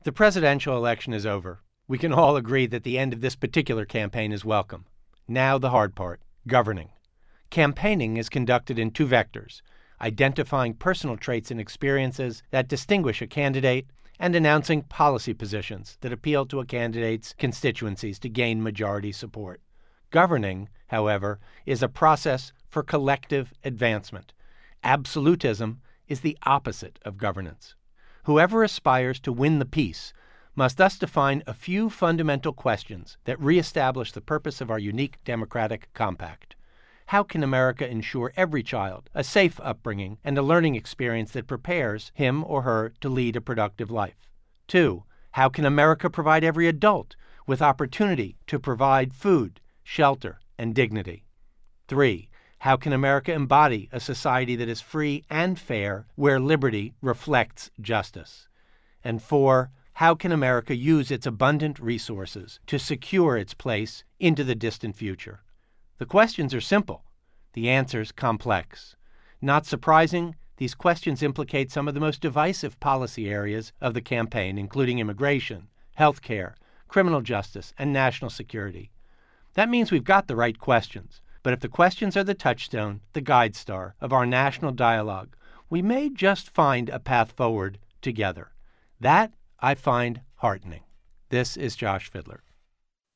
The presidential election is over. We can all agree that the end of this particular campaign is welcome. Now the hard part, governing. Campaigning is conducted in two vectors: identifying personal traits and experiences that distinguish a candidate and announcing policy positions that appeal to a candidate's constituencies to gain majority support. Governing, however, is a process for collective advancement. Absolutism is the opposite of governance. Whoever aspires to win the peace must thus define a few fundamental questions that reestablish the purpose of our unique democratic compact. How can America ensure every child a safe upbringing and a learning experience that prepares him or her to lead a productive life? 2. How can America provide every adult with opportunity to provide food, shelter, and dignity? 3. How can America embody a society that is free and fair, where liberty reflects justice? And 4. How can America use its abundant resources to secure its place into the distant future? The questions are simple, the answers complex. Not surprising, these questions implicate some of the most divisive policy areas of the campaign, including immigration, health care, criminal justice, and national security. That means we've got the right questions, but if the questions are the touchstone, the guide star of our national dialogue, we may just find a path forward together. That I find heartening. This is Josh Fidler.